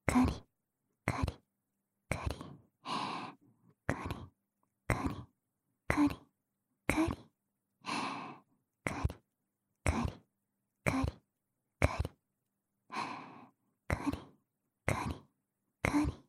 カリカリカリカリカリカリカリカリカリカリカリカリカリカリカリカリ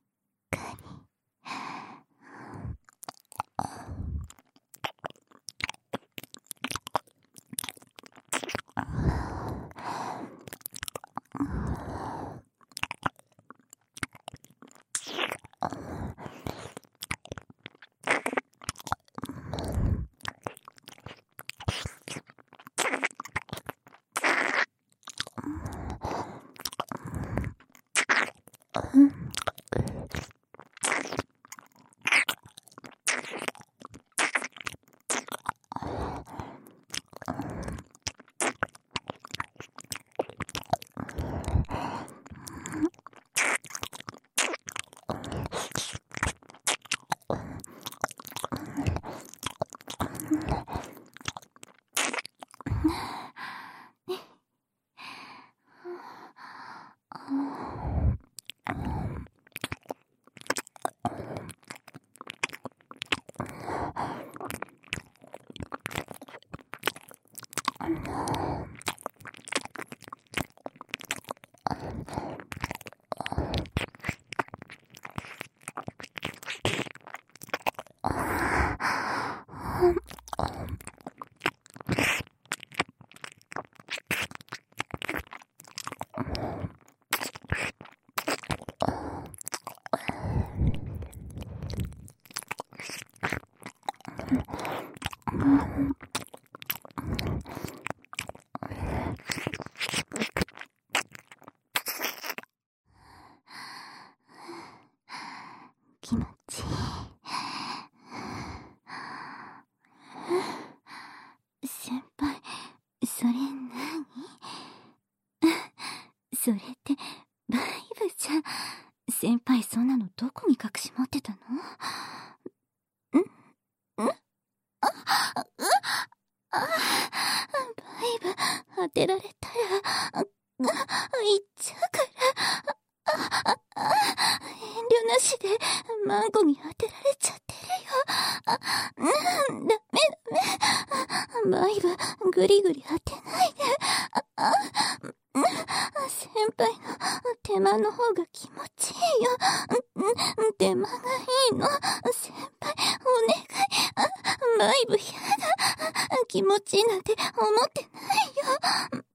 気持ちいい。先輩、それ何？それってバイブじゃん。先輩、そんなのどこに隠し持ってたの？バイブ当てられたら言っちゃうから。遠慮なしでマンコに当てられちゃってるよ。ダメダメ。バイブグリグリ当てないで。先輩の手間の方が気持ちいいよ。手間がいいの。先輩お願い。バイブやだ。気持ちいいなんて思ってないよ。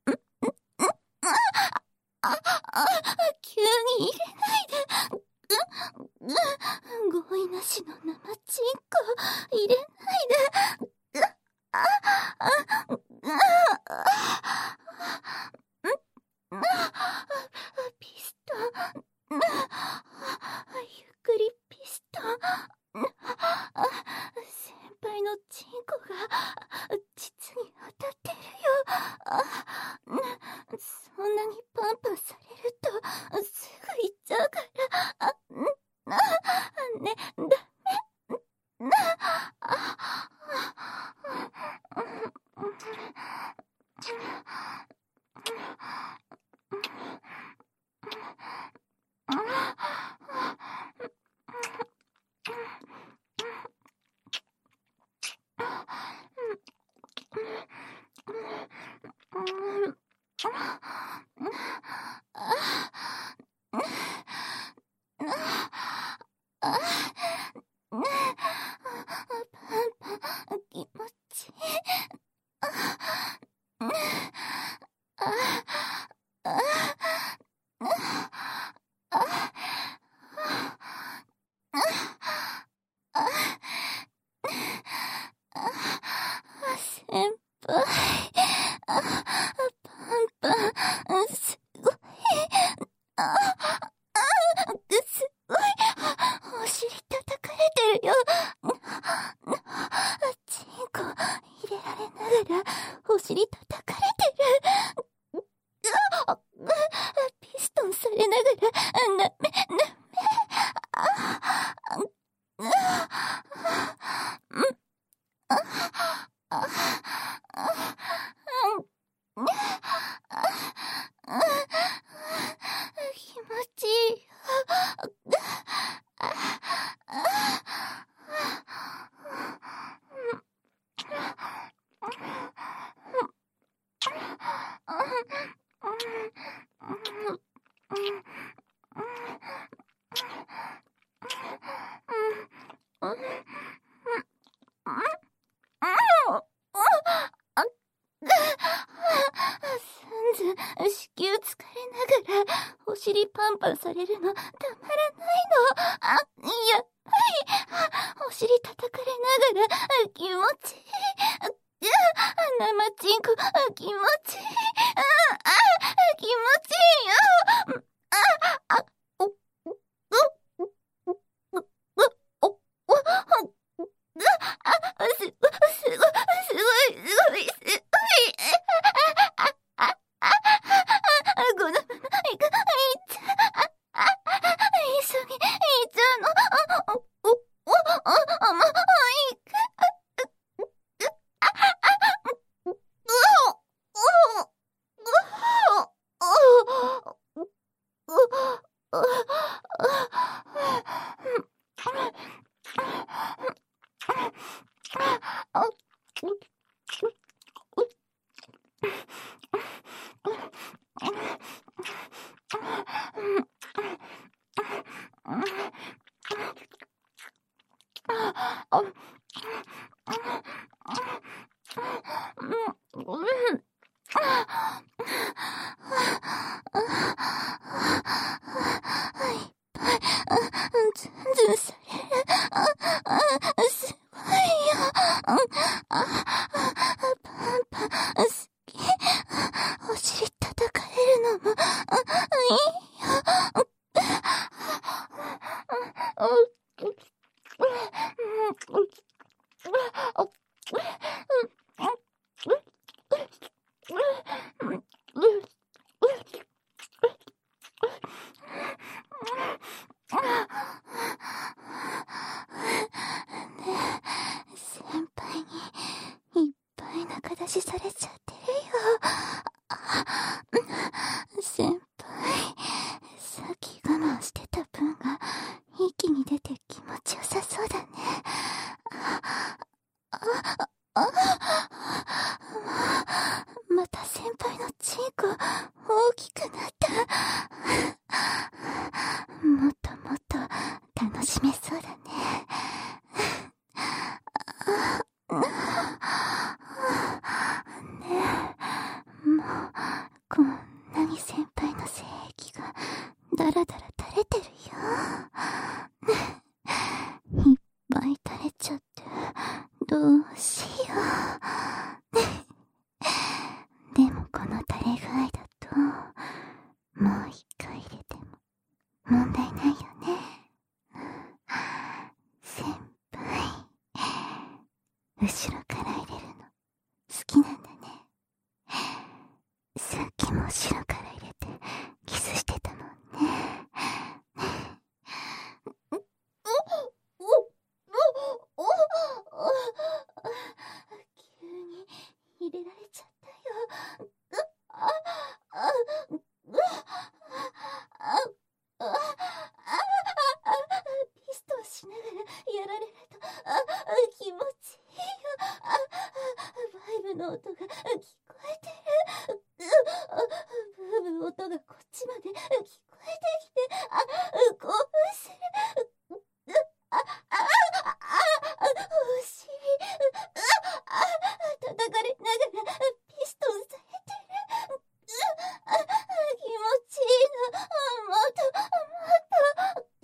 急に入れないで。合意なしの生チンコ入れないで。ピストン。ゆっくりピストン。先輩のチンコが実に当たってるよ。そんなにパンパンされるとすぐ行っちゃうから。ね、ダメ。気持ちい先輩、パンパン、すごい、すごい、お尻叩かれてるよ。チンコ入れられながら、お尻叩かれてる。ピストンされながら、ダメ、ダメ。気持ちいいよ。 子宮疲れながらお尻パンパンされるのたまらないの。やっぱりお尻叩かれながら気持ちいい。生チンコ気持ちいい。気持ちいいよ。ずんずんされる。すごいよ。パンパン好き。お尻叩かれるのもいいよ。先輩にいっぱい仲出しされちゃってるよ。先輩、さっき我慢してた分が一気に出て気持ちよさそうだね。また先輩のチンコ大きくなった。もっともっと楽しめそうだね。ねえ、もうこんなに先輩の精液がだらだら垂れてるよ。いっぱい垂れちゃってどうしよう。でもこの垂れ具合だともう一回入れても問題ないよね。先輩、後ろから入れるの好きなんだね。さっきも後ろから入れてキスしてたもんね。急に入れられちゃったよ。ピストンしながらやられると気持ちいいよ。バイブの音が聞こえてる。ブーブー音がこっちまで聞こえてきて興奮する。お尻叩かれながらピストンされてる。気持ちいいの。もっともっと。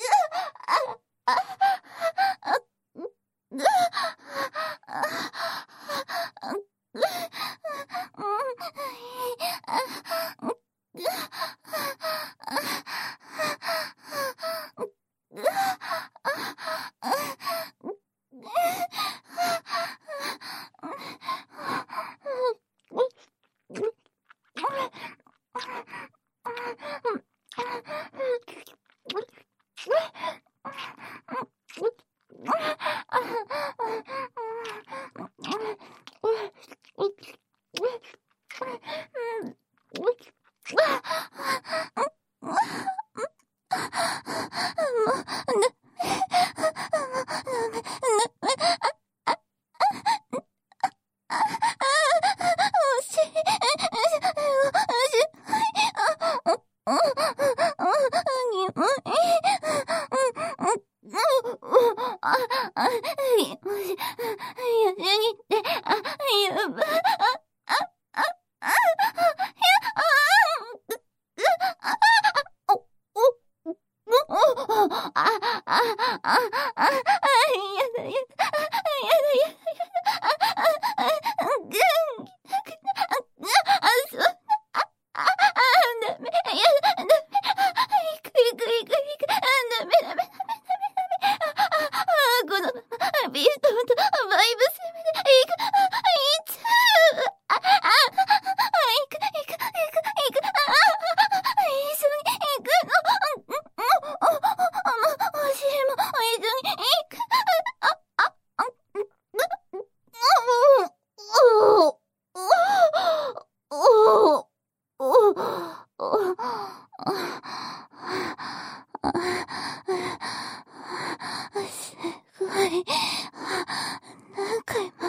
お尻だ、やだ、やだ、そう、ダメ、ダメ、行く、ダメ、このまま、ビートとバイブ攻めで、行っちゃう。行く、一緒に行くの。お尻も一緒に行く。すごい。何回も